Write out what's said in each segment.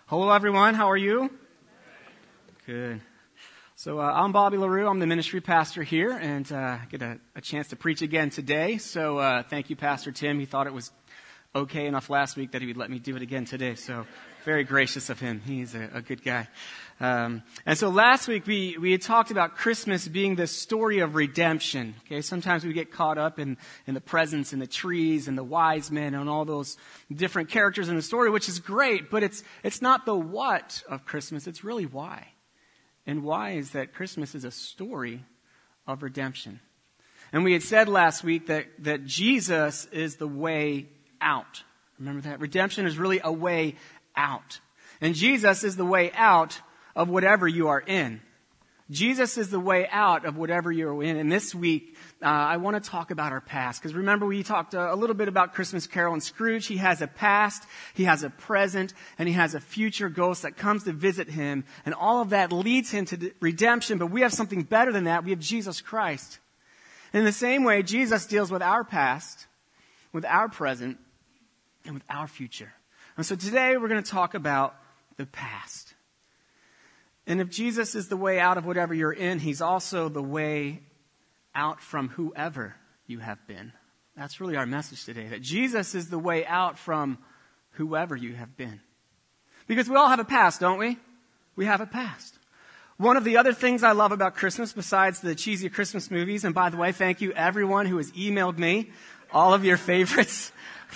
Hello, everyone. How are you? Good. So I'm Bobby LaRue. I'm the ministry pastor here, and I get a chance to preach again today. So thank you, Pastor Tim. He thought it was okay enough last week that he would let me do it again today. So very gracious of him. He's a good guy. And so last week we had talked about Christmas being the story of redemption. Okay, sometimes we get caught up in the presents and the trees and the wise men and all those different characters in the story, which is great, but it's not the what of Christmas, it's really why. And why is that Christmas is a story of redemption. And we had said last week that Jesus is the way out. Remember that? Redemption is really a way out. And Jesus is the way out of whatever you are in. Jesus is the way out of whatever you're in. And this week, I want to talk about our past. Because remember, we talked a little bit about Christmas Carol and Scrooge. He has a past, he has a present, and he has a future ghost that comes to visit him. And all of that leads him to redemption. But we have something better than that. We have Jesus Christ. And in the same way, Jesus deals with our past, with our present, and with our future. And so today, we're going to talk about the past. And if Jesus is the way out of whatever you're in, he's also the way out from whoever you have been. That's really our message today, that Jesus is the way out from whoever you have been. Because we all have a past, don't we? We have a past. One of the other things I love about Christmas, besides the cheesy Christmas movies, and by the way, thank you everyone who has emailed me all of your favorites.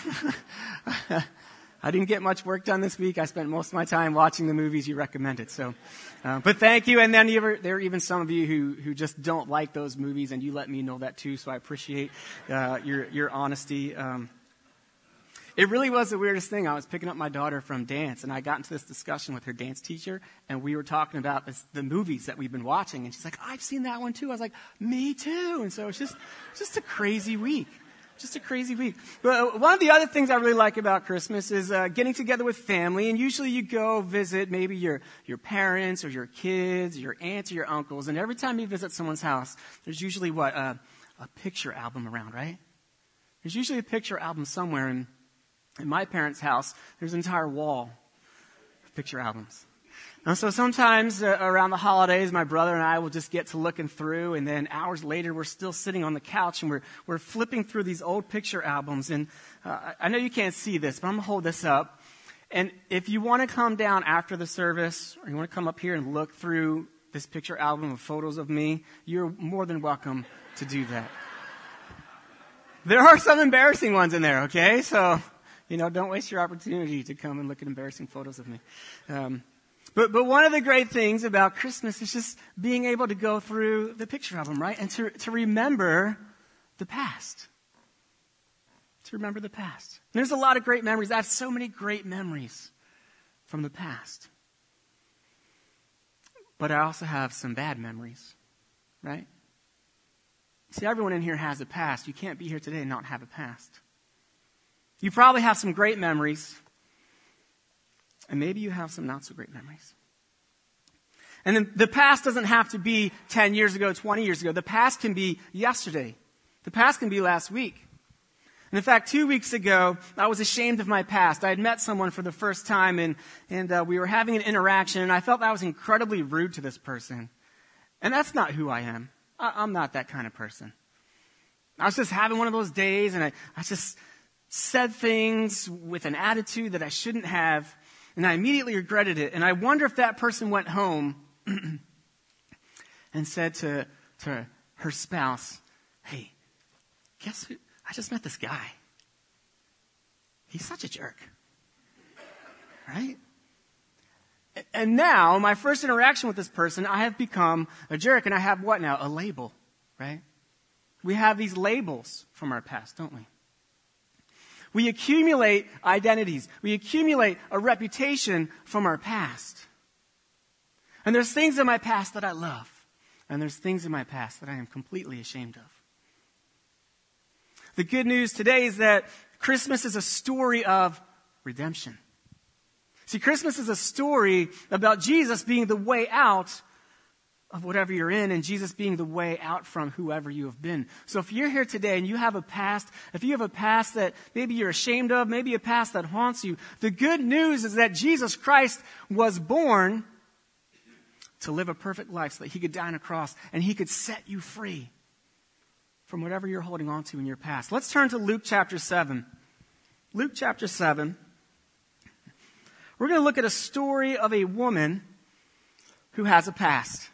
I didn't get much work done this week. I spent most of my time watching the movies you recommended. So, but thank you. And then there are even some of you who just don't like those movies, and you let me know that too. So I appreciate your honesty. It really was the weirdest thing. I was picking up my daughter from dance, and I got into this discussion with her dance teacher, and we were talking about the movies that we've been watching. And she's like, "I've seen that one too." I was like, "Me too." And so it's just a crazy week. Just a crazy week. But one of the other things I really like about Christmas is getting together with family. And usually you go visit maybe your parents or your kids, or your aunts or your uncles. And every time you visit someone's house, there's usually a picture album around, right? There's usually a picture album somewhere. And in my parents' house, there's an entire wall of picture albums. And so sometimes around the holidays, my brother and I will just get to looking through, and then hours later, we're still sitting on the couch, and we're flipping through these old picture albums. And I know you can't see this, but I'm going to hold this up. And if you want to come down after the service, or you want to come up here and look through this picture album of photos of me, you're more than welcome to do that. There are some embarrassing ones in there, okay? So, don't waste your opportunity to come and look at embarrassing photos of me. But one of the great things about Christmas is just being able to go through the picture album, right? And to remember the past. To remember the past. And there's a lot of great memories. I have so many great memories from the past. But I also have some bad memories, right? See, everyone in here has a past. You can't be here today and not have a past. You probably have some great memories. And maybe you have some not so great memories. And then the past doesn't have to be 10 years ago, 20 years ago. The past can be yesterday. The past can be last week. And in fact, 2 weeks ago, I was ashamed of my past. I had met someone for the first time, and we were having an interaction, and I felt that I was incredibly rude to this person. And that's not who I am. I'm not that kind of person. I was just having one of those days, and I just said things with an attitude that I shouldn't have. And I immediately regretted it. And I wonder if that person went home and said to her spouse, "Hey, guess who? I just met this guy. He's such a jerk." Right? And now, my first interaction with this person, I have become a jerk. And I have what now? A label, right? We have these labels from our past, don't we? We accumulate identities. We accumulate a reputation from our past. And there's things in my past that I love. And there's things in my past that I am completely ashamed of. The good news today is that Christmas is a story of redemption. See, Christmas is a story about Jesus being the way out of whatever you're in, and Jesus being the way out from whoever you have been. So if you're here today and you have a past, if you have a past that maybe you're ashamed of, maybe a past that haunts you, the good news is that Jesus Christ was born to live a perfect life so that he could die on a cross and he could set you free from whatever you're holding on to in your past. Let's turn to Luke chapter 7. Luke chapter 7. We're going to look at a story of a woman who has a past.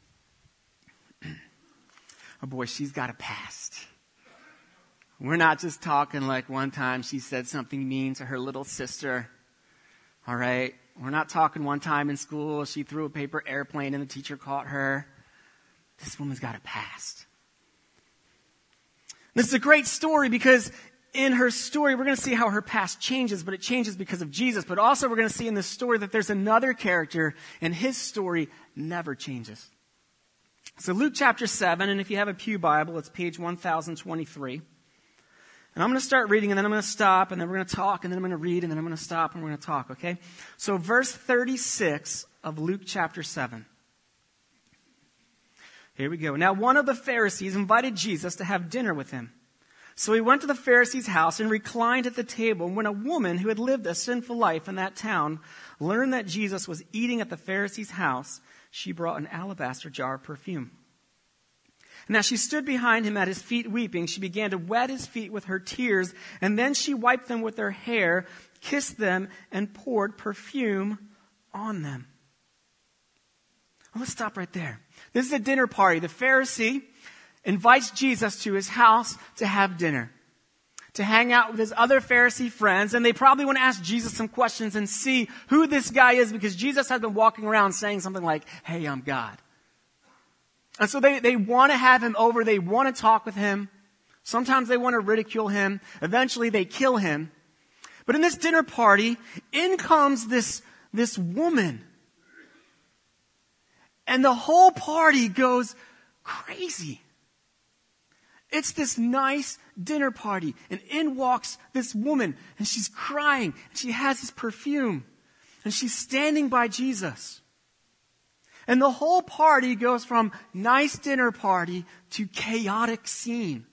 Oh boy, she's got a past. We're not just talking like one time she said something mean to her little sister. All right? We're not talking one time in school she threw a paper airplane and the teacher caught her. This woman's got a past. This is a great story because in her story, we're going to see how her past changes, but it changes because of Jesus. But also we're going to see in this story that there's another character and his story never changes. So Luke chapter 7, and if you have a pew Bible, it's page 1023. And I'm going to start reading, and then I'm going to stop, and then we're going to talk, and then I'm going to read, and then I'm going to stop, and we're going to talk, okay? So verse 36 of Luke chapter 7. Here we go. Now one of the Pharisees invited Jesus to have dinner with him. So he went to the Pharisee's house and reclined at the table. And when a woman who had lived a sinful life in that town learned that Jesus was eating at the Pharisee's house, she brought an alabaster jar of perfume. And as she stood behind him at his feet weeping, she began to wet his feet with her tears, and then she wiped them with her hair, kissed them, and poured perfume on them. Well, let's stop right there. This is a dinner party. The Pharisee invites Jesus to his house to have dinner, to hang out with his other Pharisee friends, and they probably want to ask Jesus some questions and see who this guy is, because Jesus has been walking around saying something like, "Hey, I'm God." And so they want to have him over. They want to talk with him. Sometimes they want to ridicule him. Eventually they kill him. But in this dinner party, in comes this woman. And the whole party goes crazy. It's this nice dinner party. And in walks this woman. And she's crying. And she has this perfume. And she's standing by Jesus. And the whole party goes from nice dinner party to chaotic scene.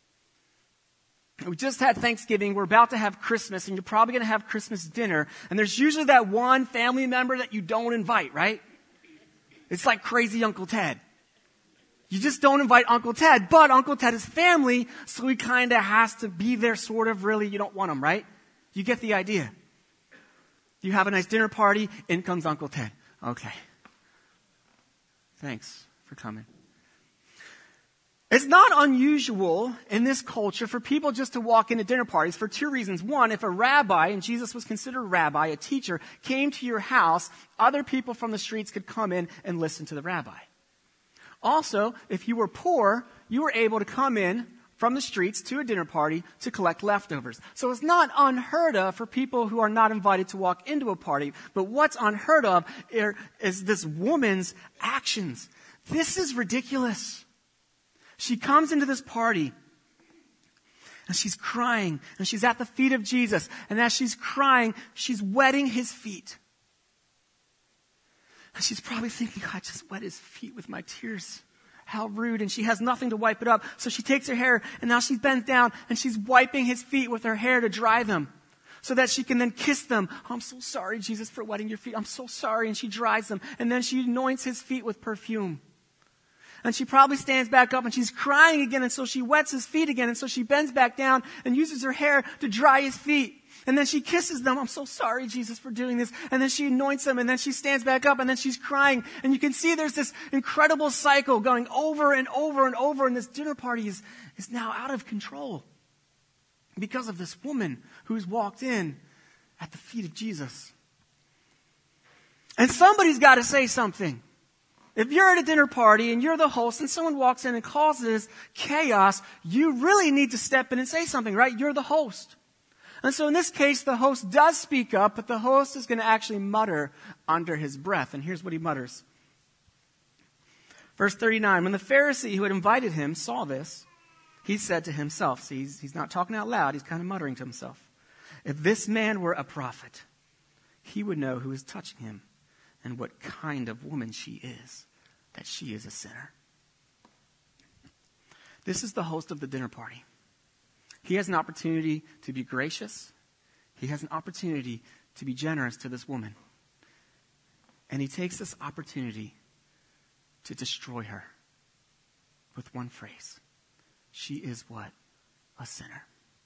We just had Thanksgiving. We're about to have Christmas. And you're probably going to have Christmas dinner. And there's usually that one family member that you don't invite, right? It's like crazy Uncle Ted. You just don't invite Uncle Ted. But Uncle Ted is family, so he kind of has to be there, sort of, really. You don't want him, right? You get the idea. You have a nice dinner party, in comes Uncle Ted. Okay. Thanks for coming. It's not unusual in this culture for people just to walk into dinner parties for two reasons. One, if a rabbi, and Jesus was considered a rabbi, a teacher, came to your house, other people from the streets could come in and listen to the rabbi. Also, if you were poor, you were able to come in from the streets to a dinner party to collect leftovers. So it's not unheard of for people who are not invited to walk into a party. But what's unheard of is this woman's actions. This is ridiculous. She comes into this party and she's crying and she's at the feet of Jesus. And as she's crying, she's wetting his feet. And she's probably thinking, I just wet his feet with my tears. How rude. And she has nothing to wipe it up. So she takes her hair and now she bends down and she's wiping his feet with her hair to dry them so that she can then kiss them. Oh, I'm so sorry, Jesus, for wetting your feet. I'm so sorry. And she dries them. And then she anoints his feet with perfume. And she probably stands back up and she's crying again. And so she wets his feet again. And so she bends back down and uses her hair to dry his feet. And then she kisses them. I'm so sorry, Jesus, for doing this. And then she anoints them. And then she stands back up. And then she's crying. And you can see there's this incredible cycle going over and over and over. And this dinner party is now out of control because of this woman who's walked in at the feet of Jesus. And somebody's got to say something. If you're at a dinner party and you're the host and someone walks in and causes chaos, you really need to step in and say something, right? You're the host. And so in this case, the host does speak up, but the host is going to actually mutter under his breath. And here's what he mutters. Verse 39, when the Pharisee who had invited him saw this, he said to himself, see, he's not talking out loud, he's kind of muttering to himself. If this man were a prophet, he would know who is touching him and what kind of woman she is. that she is a sinner. This is the host of the dinner party. He has an opportunity to be gracious. He has an opportunity to be generous to this woman. And he takes this opportunity to destroy her with one phrase. She is what? A sinner.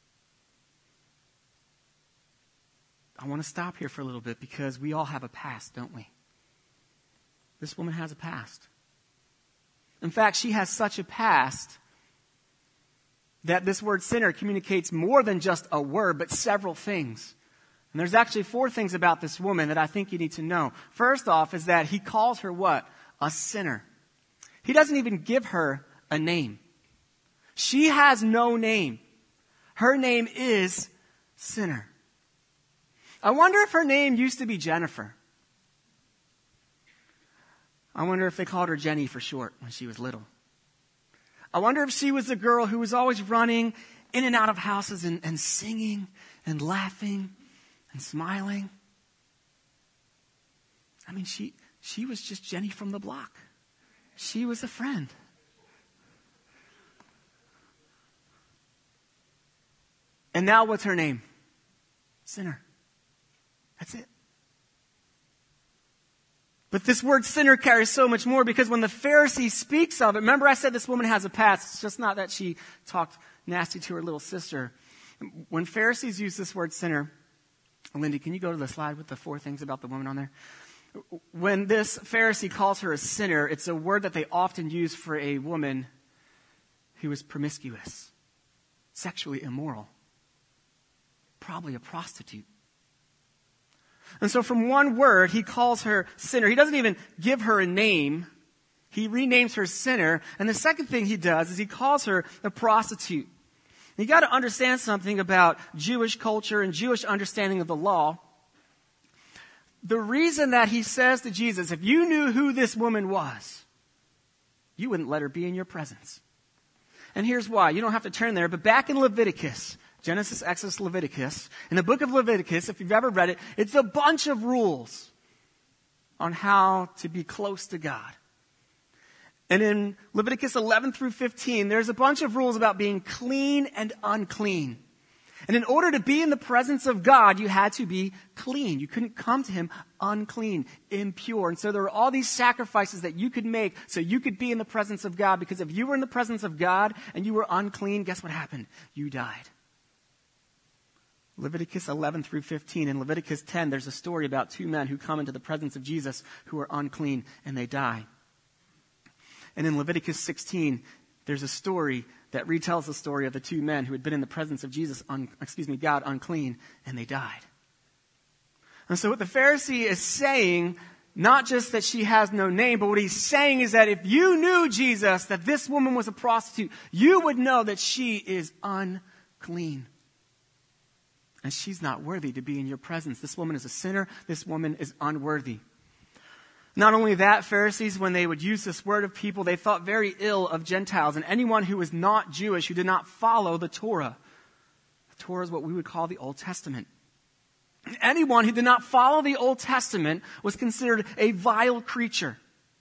I want to stop here for a little bit because we all have a past, don't we? This woman has a past. In fact, she has such a past that this word sinner communicates more than just a word, but several things. And there's actually 4 things about this woman that I think you need to know. First off is that he calls her what? A sinner. He doesn't even give her a name. She has no name. Her name is Sinner. I wonder if her name used to be Jennifer. I wonder if they called her Jenny for short when she was little. I wonder if she was the girl who was always running in and out of houses and singing and laughing and smiling. I mean, she was just Jenny from the block. She was a friend. And now what's her name? Sinner. That's it. But this word sinner carries so much more because when the Pharisee speaks of it, remember I said this woman has a past. It's just not that she talked nasty to her little sister. When Pharisees use this word sinner, Lindy, can you go to the slide with the 4 things about the woman on there? When this Pharisee calls her a sinner, it's a word that they often use for a woman who is promiscuous, sexually immoral, probably a prostitute. And so from one word, he calls her sinner. He doesn't even give her a name. He renames her sinner. And the second thing he does is he calls her a prostitute. You got to understand something about Jewish culture and Jewish understanding of the law. The reason that he says to Jesus, if you knew who this woman was, you wouldn't let her be in your presence. And here's why. You don't have to turn there, but back in Leviticus, Genesis, Exodus, Leviticus. In the book of Leviticus, if you've ever read it, it's a bunch of rules on how to be close to God. And in Leviticus 11 through 15, there's a bunch of rules about being clean and unclean. And in order to be in the presence of God, you had to be clean. You couldn't come to him unclean, impure. And so there were all these sacrifices that you could make so you could be in the presence of God. Because if you were in the presence of God and you were unclean, guess what happened? You died. Leviticus 11 through 15. In Leviticus 10, there's a story about 2 men who come into the presence of Jesus who are unclean and they die. And in Leviticus 16, there's a story that retells the story of the 2 men who had been in the presence of Jesus, God unclean, and they died. And so what the Pharisee is saying, not just that she has no name, but what he's saying is that if you knew Jesus, that this woman was a prostitute, you would know that she is unclean. And she's not worthy to be in your presence. This woman is a sinner. This woman is unworthy. Not only that, Pharisees, when they would use this word of people, they thought very ill of Gentiles and anyone who was not Jewish, who did not follow the Torah. The Torah is what we would call the Old Testament. Anyone who did not follow the Old Testament was considered a vile creature.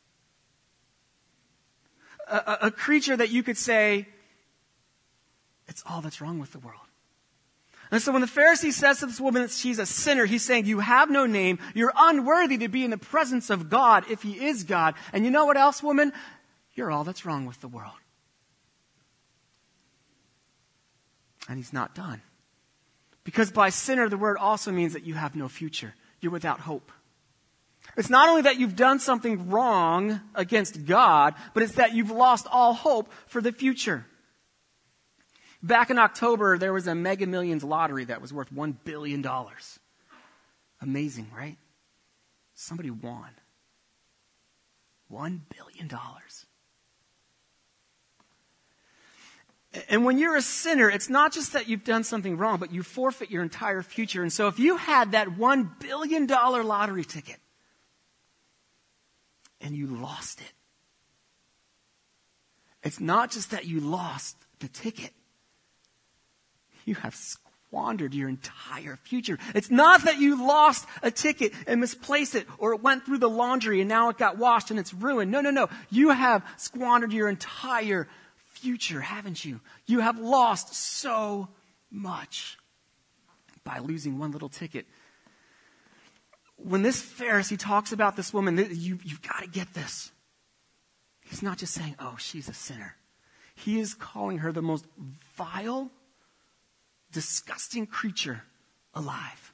A creature that you could say, it's all that's wrong with the world. And so when the Pharisee says to this woman that she's a sinner, he's saying, you have no name, you're unworthy to be in the presence of God if he is God. And you know what else, woman? You're all that's wrong with the world. And he's not done. Because by sinner, the word also means that you have no future. You're without hope. It's not only that you've done something wrong against God, but it's that you've lost all hope for the future. Back in October, there was a Mega Millions lottery that was worth $1 billion. Amazing, right? Somebody won. $1 billion. And when you're a sinner, it's not just that you've done something wrong, but you forfeit your entire future. And so if you had that $1 billion lottery ticket and you lost it, it's not just that you lost the ticket. You have squandered your entire future. It's not that you lost a ticket and misplaced it, or it went through the laundry and now it got washed and it's ruined. No. You have squandered your entire future, haven't you? You have lost so much by losing one little ticket. When this Pharisee talks about this woman, you've got to get this. He's not just saying, oh, she's a sinner. He is calling her the most vile, disgusting creature alive.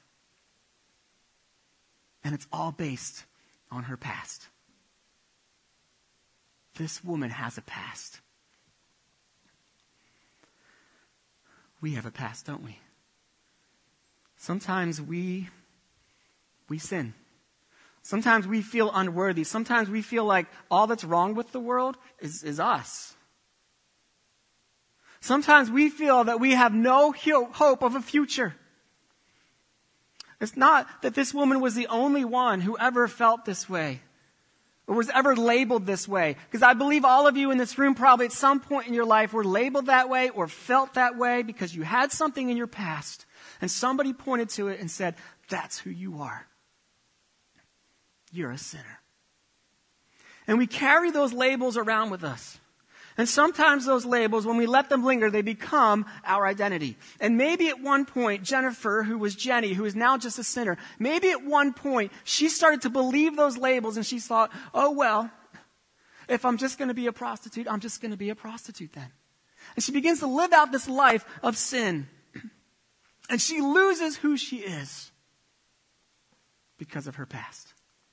And it's all based on her past. This woman has a past. We have a past, don't we? Sometimes we sin. Sometimes we feel unworthy. Sometimes we feel like all that's wrong with the world is us. Sometimes we feel that we have no hope of a future. It's not that this woman was the only one who ever felt this way or was ever labeled this way. Because I believe all of you in this room probably at some point in your life were labeled that way or felt that way because you had something in your past and somebody pointed to it and said, that's who you are. You're a sinner. And we carry those labels around with us. And sometimes those labels, when we let them linger, they become our identity. And maybe at one point, Jennifer, who was Jenny, who is now just a sinner, maybe at one point, she started to believe those labels and she thought, oh, well, if I'm just going to be a prostitute, I'm just going to be a prostitute then. And she begins to live out this life of sin. And she loses who she is because of her past.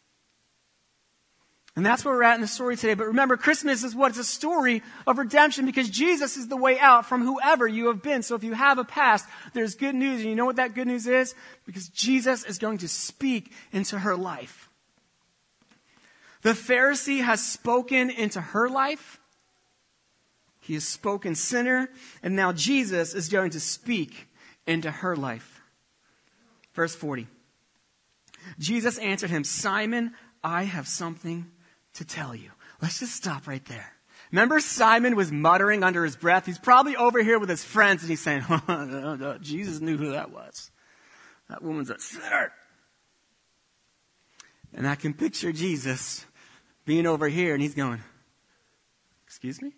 And that's where we're at in the story today. But remember, Christmas is what? It's a story of redemption because Jesus is the way out from whoever you have been. So if you have a past, there's good news. And you know what that good news is? Because Jesus is going to speak into her life. The Pharisee has spoken into her life. He has spoken sinner. And now Jesus is going to speak into her life. Verse 40. Jesus answered him, Simon, I have something to tell you. Let's just stop right there. Remember Simon was muttering under his breath? He's probably over here with his friends and he's saying, Jesus knew who that was. That woman's a sinner. And I can picture Jesus being over here and he's going, excuse me?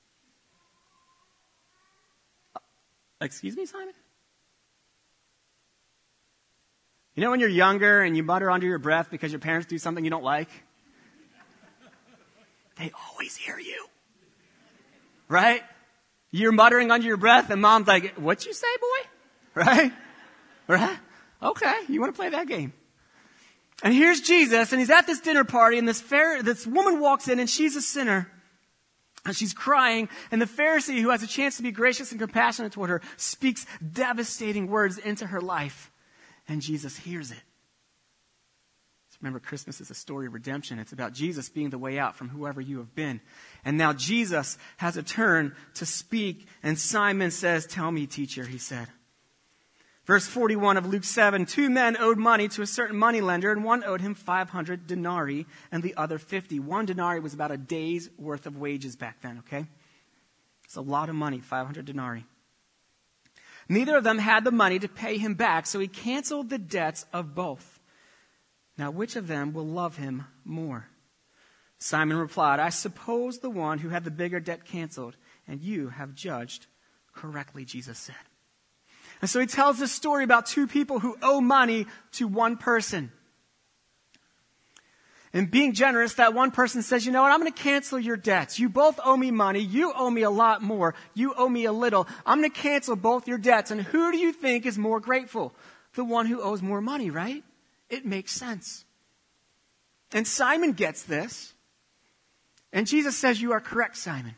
Excuse me, Simon? You know when you're younger and you mutter under your breath because your parents do something you don't like? They always hear you. Right? You're muttering under your breath and mom's like, what'd you say, boy? Right? Right? Okay, you want to play that game. And here's Jesus and he's at this dinner party and this woman walks in and she's a sinner. And she's crying, and the Pharisee, who has a chance to be gracious and compassionate toward her, speaks devastating words into her life. And Jesus hears it. Remember, Christmas is a story of redemption. It's about Jesus being the way out from whoever you have been. And now Jesus has a turn to speak. And Simon says, tell me, teacher, he said. Verse 41 of Luke 7, 2 men owed money to a certain moneylender, and one owed him 500 denarii and the other 50. 1 denarii was about a day's worth of wages back then, okay? It's a lot of money, 500 denarii. Neither of them had the money to pay him back, so he canceled the debts of both. Now, which of them will love him more? Simon replied, I suppose the one who had the bigger debt canceled, and you have judged correctly, Jesus said. And so he tells this story about two people who owe money to one person. And being generous, that one person says, you know what, I'm going to cancel your debts. You both owe me money. You owe me a lot more. You owe me a little. I'm going to cancel both your debts. And who do you think is more grateful? The one who owes more money, right? It makes sense. And Simon gets this. And Jesus says, you are correct, Simon.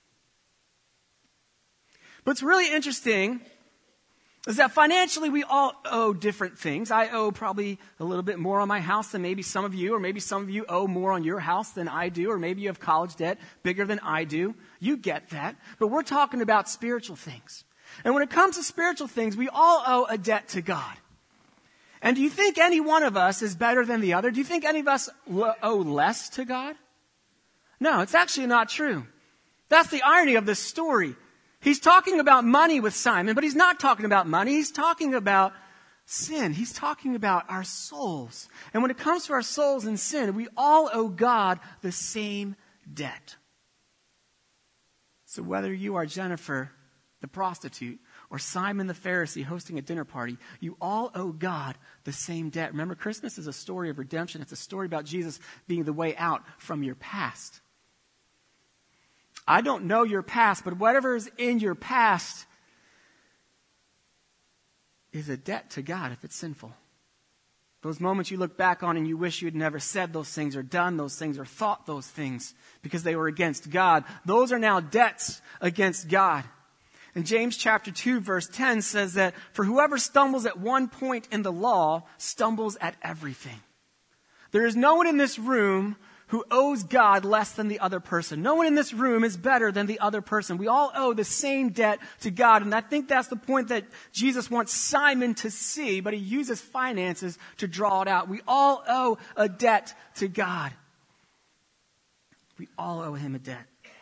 But what's really interesting is that financially we all owe different things. I owe probably a little bit more on my house than maybe some of you, or maybe some of you owe more on your house than I do, or maybe you have college debt bigger than I do. You get that. But we're talking about spiritual things. And when it comes to spiritual things, we all owe a debt to God. And do you think any one of us is better than the other? Do you think any of us owe less to God? No, it's actually not true. That's the irony of this story. He's talking about money with Simon, but he's not talking about money. He's talking about sin. He's talking about our souls. And when it comes to our souls and sin, we all owe God the same debt. So whether you are Jennifer, the prostitute, or Simon the Pharisee hosting a dinner party, you all owe God the same debt. Remember, Christmas is a story of redemption. It's a story about Jesus being the way out from your past. I don't know your past, but whatever is in your past is a debt to God if it's sinful. Those moments you look back on and you wish you had never said those things or done those things or thought those things because they were against God, those are now debts against God. And James chapter 2 verse 10 says that for whoever stumbles at one point in the law stumbles at everything. There is no one in this room who owes God less than the other person. No one in this room is better than the other person. We all owe the same debt to God. And I think that's the point that Jesus wants Simon to see, but he uses finances to draw it out. We all owe a debt to God. We all owe him a debt.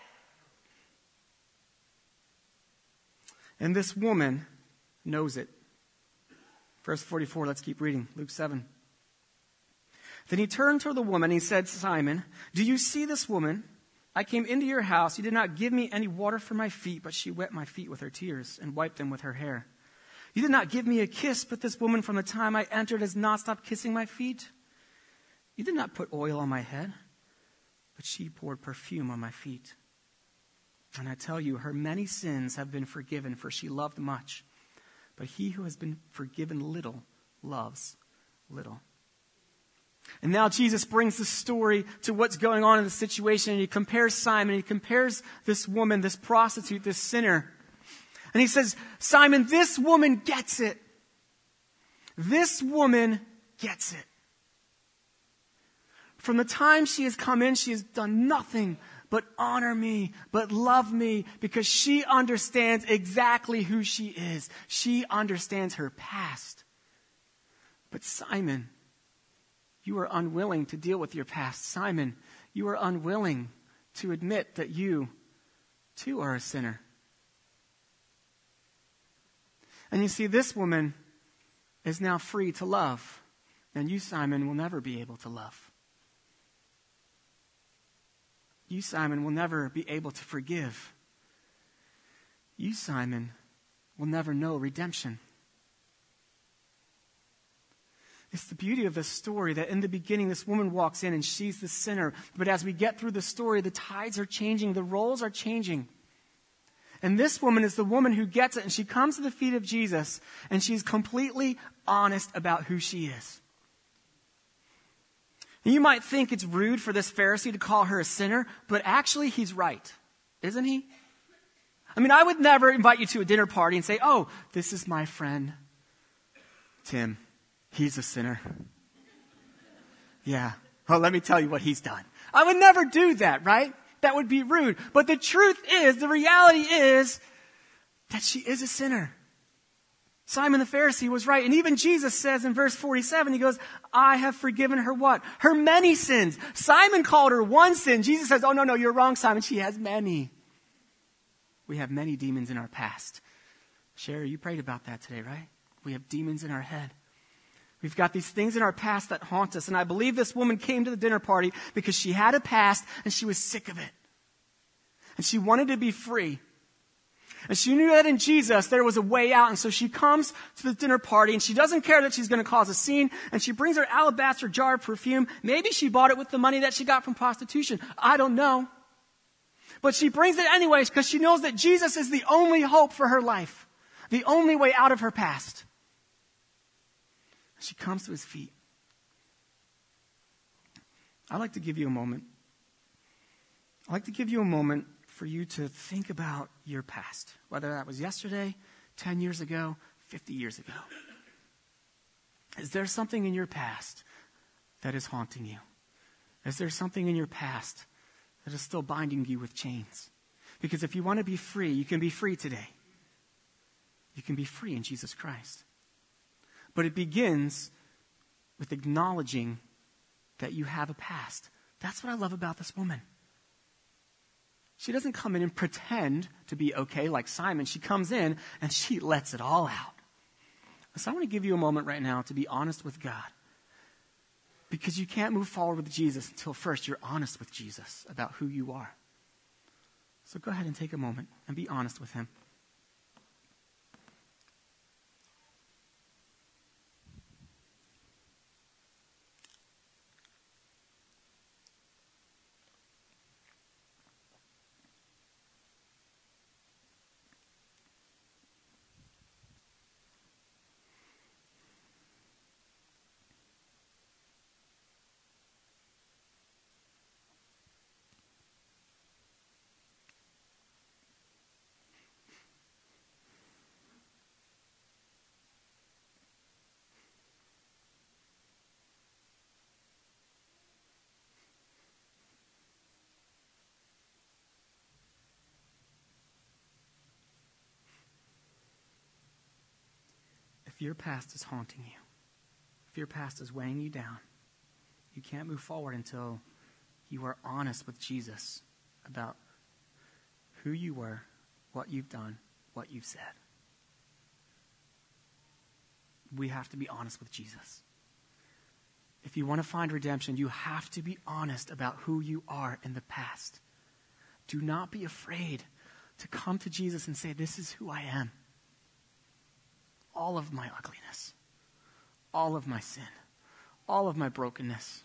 And this woman knows it. Verse 44, let's keep reading. Luke 7. Then he turned to the woman and he said, Simon, do you see this woman? I came into your house. You did not give me any water for my feet, but she wet my feet with her tears and wiped them with her hair. You did not give me a kiss, but this woman from the time I entered has not stopped kissing my feet. You did not put oil on my head, but she poured perfume on my feet. And I tell you, her many sins have been forgiven, for she loved much. But he who has been forgiven little loves little. And now Jesus brings the story to what's going on in the situation. And he compares Simon. He compares this woman, this prostitute, this sinner. And he says, Simon, this woman gets it. This woman gets it. From the time she has come in, she has done nothing but honor me, but love me, because she understands exactly who she is. She understands her past. But Simon, you are unwilling to deal with your past. Simon, you are unwilling to admit that you, too, are a sinner. And you see, this woman is now free to love. And you, Simon, will never be able to love. You, Simon, will never be able to forgive. You, Simon, will never know redemption. It's the beauty of this story that in the beginning this woman walks in and she's the sinner. But as we get through the story, the tides are changing, the roles are changing. And this woman is the woman who gets it, and she comes to the feet of Jesus and she's completely honest about who she is. And you might think it's rude for this Pharisee to call her a sinner, but actually he's right, isn't he? I mean, I would never invite you to a dinner party and say, oh, this is my friend, Tim. He's a sinner. Yeah. Well, let me tell you what he's done. I would never do that, right? That would be rude. But the truth is, the reality is that she is a sinner. Simon the Pharisee was right. And even Jesus says in verse 47, he goes, I have forgiven her what? Her many sins. Simon called her one sin. Jesus says, oh, no, you're wrong, Simon. She has many. We have many demons in our past. Sherry, you prayed about that today, right? We have demons in our head. We've got these things in our past that haunt us. And I believe this woman came to the dinner party because she had a past and she was sick of it. And she wanted to be free. And she knew that in Jesus there was a way out. And so she comes to the dinner party and she doesn't care that she's going to cause a scene. And she brings her alabaster jar of perfume. Maybe she bought it with the money that she got from prostitution. I don't know. But she brings it anyways because she knows that Jesus is the only hope for her life. The only way out of her past. She comes to his feet. I'd like to give you a moment. I'd like to give you a moment for you to think about your past, whether that was yesterday, 10 years ago, 50 years ago. Is there something in your past that is haunting you? Is there something in your past that is still binding you with chains? Because if you want to be free, you can be free today. You can be free in Jesus Christ. But it begins with acknowledging that you have a past. That's what I love about this woman. She doesn't come in and pretend to be okay like Simon. She comes in and she lets it all out. So I want to give you a moment right now to be honest with God. Because you can't move forward with Jesus until first you're honest with Jesus about who you are. So go ahead and take a moment and be honest with him. If your past is haunting you, if your past is weighing you down, you can't move forward until you are honest with Jesus about who you were, what you've done, what you've said. We have to be honest with Jesus. If you want to find redemption, you have to be honest about who you are in the past. Do not be afraid to come to Jesus and say, this is who I am. All of my ugliness, all of my sin, all of my brokenness.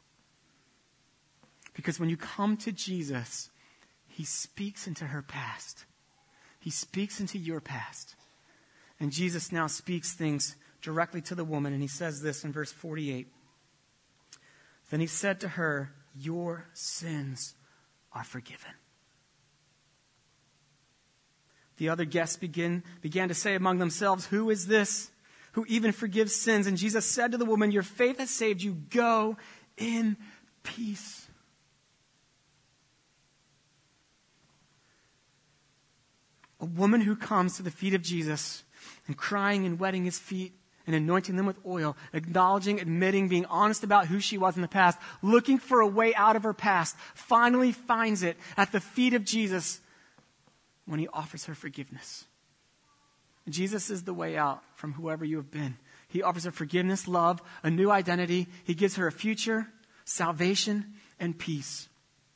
Because when you come to Jesus, he speaks into her past. He speaks into your past. And Jesus now speaks things directly to the woman, and he says this in verse 48. Then he said to her, your sins are forgiven. The other guests began to say among themselves, who is this who even forgives sins? And Jesus said to the woman, your faith has saved you. Go in peace. A woman who comes to the feet of Jesus and crying and wetting his feet and anointing them with oil, acknowledging, admitting, being honest about who she was in the past, looking for a way out of her past, finally finds it at the feet of Jesus when he offers her forgiveness. Jesus is the way out from whoever you have been. He offers her forgiveness, love, a new identity. He gives her a future, salvation, and peace.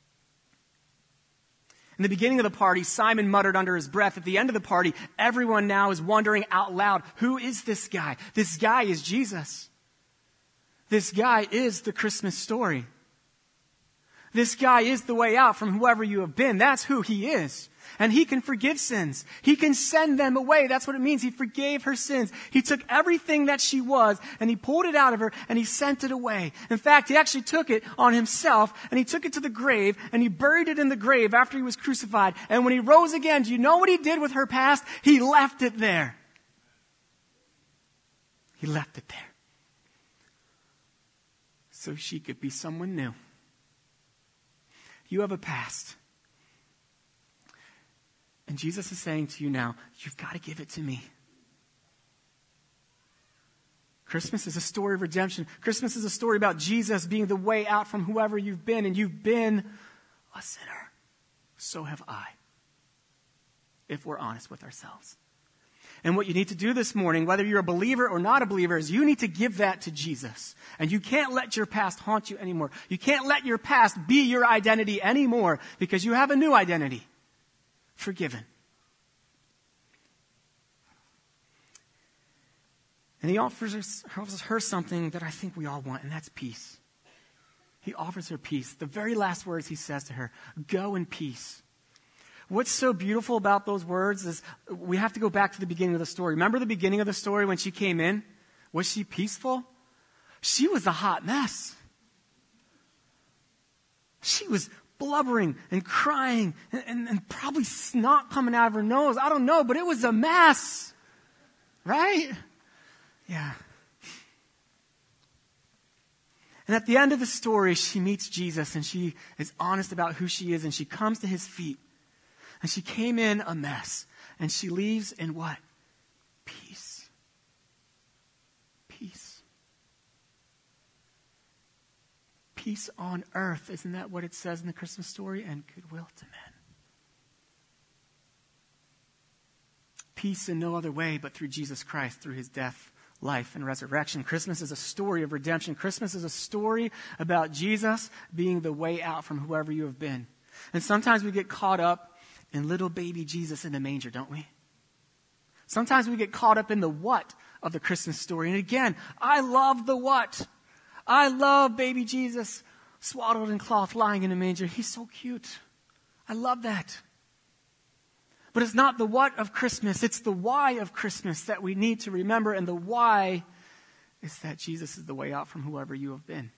In the beginning of the party, Simon muttered under his breath. At the end of the party, everyone now is wondering out loud, who is this guy? This guy is Jesus. This guy is the Christmas story. This guy is the way out from whoever you have been. That's who he is. And he can forgive sins. He can send them away. That's what it means. He forgave her sins. He took everything that she was and he pulled it out of her and he sent it away. In fact, he actually took it on himself and he took it to the grave and he buried it in the grave after he was crucified. And when he rose again, do you know what he did with her past? He left it there. He left it there. So she could be someone new. You have a past. And Jesus is saying to you now, you've got to give it to me. Christmas is a story of redemption. Christmas is a story about Jesus being the way out from whoever you've been. And you've been a sinner. So have I. If we're honest with ourselves. And what you need to do this morning, whether you're a believer or not a believer, is you need to give that to Jesus. And you can't let your past haunt you anymore. You can't let your past be your identity anymore because you have a new identity. Forgiven. And he offers her something that I think we all want, and that's peace. He offers her peace. The very last words he says to her, go in peace. What's so beautiful about those words is we have to go back to the beginning of the story. Remember the beginning of the story when she came in? Was she peaceful? She was a hot mess. She was blubbering and crying and probably snot coming out of her nose. I don't know, but it was a mess. Right? Yeah. And at the end of the story, she meets Jesus and she is honest about who she is and she comes to his feet. And she came in a mess. And she leaves in what? Peace. Peace. Peace on earth. Isn't that what it says in the Christmas story? And goodwill to men. peace in no other way but through Jesus Christ, through his death, life, and resurrection. Christmas is a story of redemption. Christmas is a story about Jesus being the way out from whoever you have been. And sometimes we get caught up in little baby Jesus in the manger, don't we? Sometimes we get caught up in the what of the Christmas story. And again, I love the what. I love baby Jesus swaddled in cloth, lying in a manger. He's so cute. I love that. But it's not the what of Christmas. It's the why of Christmas that we need to remember. And the why is that Jesus is the way out from whoever you have been.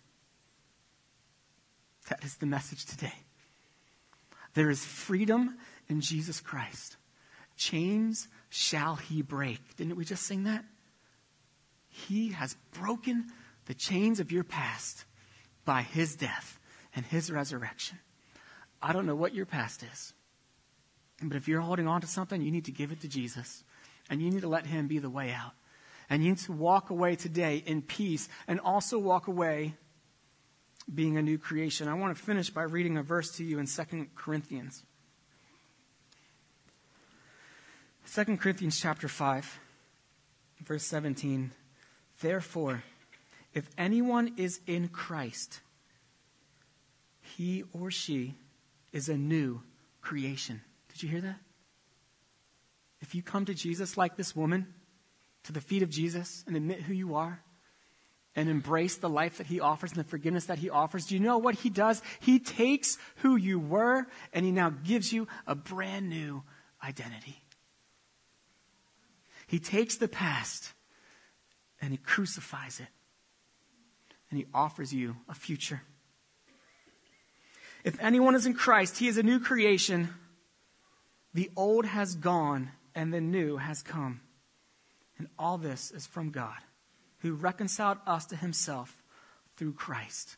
That is the message today. There is freedom in Jesus Christ. Chains shall he break. Didn't we just sing that? He has broken the chains of your past by his death and his resurrection. I don't know what your past is, but if you're holding on to something, you need to give it to Jesus, and you need to let him be the way out. And you need to walk away today in peace, and also walk away being a new creation. I want to finish by reading a verse to you in 2 Corinthians. 2 Corinthians chapter 5, verse 17. Therefore, if anyone is in Christ, he or she is a new creation. Did you hear that? If you come to Jesus like this woman, to the feet of Jesus, and admit who you are, and embrace the life that he offers and the forgiveness that he offers, do you know what he does? He takes who you were, and he now gives you a brand new identity. He takes the past, and he crucifies it, and he offers you a future. If anyone is in Christ, he is a new creation. The old has gone, and the new has come. And all this is from God, who reconciled us to himself through Christ.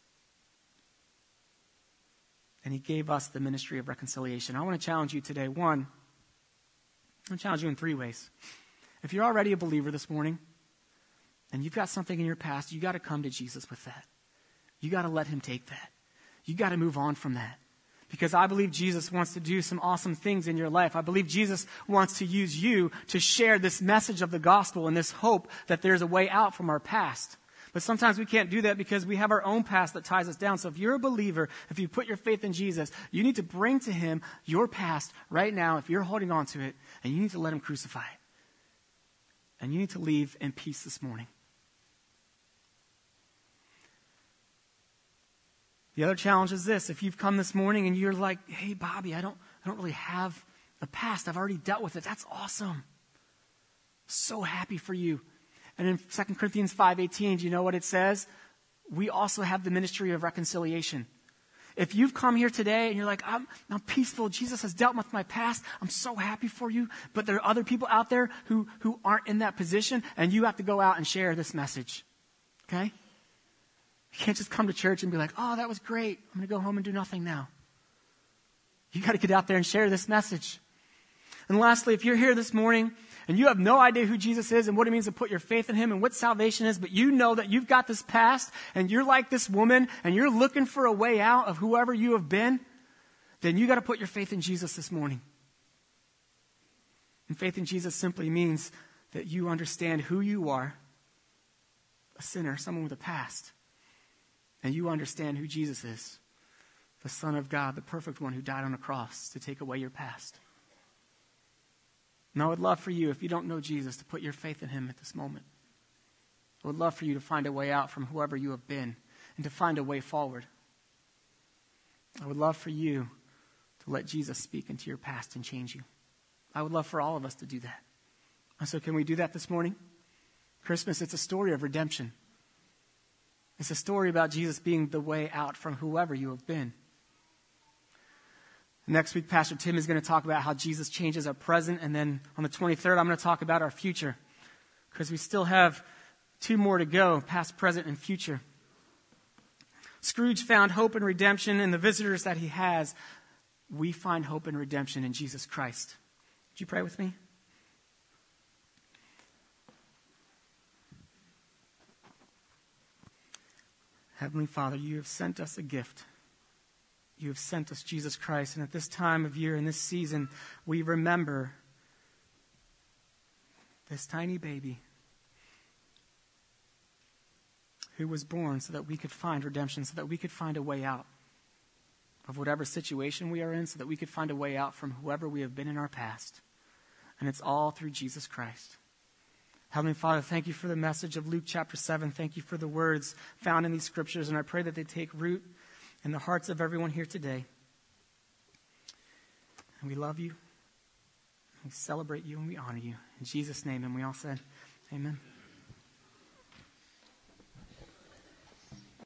And he gave us the ministry of reconciliation. I want to challenge you today. One, I want to challenge you in 3 ways. If you're already a believer this morning, and you've got something in your past, you got to come to Jesus with that. You got to let him take that. You got to move on from that. Because I believe Jesus wants to do some awesome things in your life. I believe Jesus wants to use you to share this message of the gospel and this hope that there's a way out from our past. But sometimes we can't do that because we have our own past that ties us down. So if you're a believer, if you put your faith in Jesus, you need to bring to him your past right now if you're holding on to it, and you need to let him crucify it. And you need to leave in peace this morning. The other challenge is this. If you've come this morning and you're like, hey, Bobby, I don't really have a past. I've already dealt with it. That's awesome. So happy for you. And in 2 Corinthians 5:18, do you know what it says? We also have the ministry of reconciliation. If you've come here today and you're like, I'm peaceful. Jesus has dealt with my past. I'm so happy for you. But there are other people out there who aren't in that position, and you have to go out and share this message. Okay? You can't just come to church and be like, oh, that was great. I'm going to go home and do nothing now. You got to get out there and share this message. And lastly, if you're here this morning and you have no idea who Jesus is and what it means to put your faith in him and what salvation is, but you know that you've got this past and you're like this woman and you're looking for a way out of whoever you have been, then you got to put your faith in Jesus this morning. And faith in Jesus simply means that you understand who you are, a sinner, someone with a past. And you understand who Jesus is, the Son of God, the perfect one who died on a cross to take away your past. And I would love for you, if you don't know Jesus, to put your faith in him at this moment. I would love for you to find a way out from whoever you have been and to find a way forward. I would love for you to let Jesus speak into your past and change you. I would love for all of us to do that. And so can we do that this morning? Christmas, it's a story of redemption. It's a story about Jesus being the way out from whoever you have been. Next week, Pastor Tim is going to talk about how Jesus changes our present. And then on the 23rd, I'm going to talk about our future. Because we still have 2 more to go, past, present, and future. Scrooge found hope and redemption in the visitors that he has. We find hope and redemption in Jesus Christ. Would you pray with me? Heavenly Father, you have sent us a gift. You have sent us Jesus Christ. And at this time of year, in this season, we remember this tiny baby who was born so that we could find redemption, so that we could find a way out of whatever situation we are in, so that we could find a way out from whoever we have been in our past. And it's all through Jesus Christ. Heavenly Father, thank you for the message of Luke chapter 7. Thank you for the words found in these scriptures, and I pray that they take root in the hearts of everyone here today. And we love you, we celebrate you, and we honor you. In Jesus' name, and we all said, amen.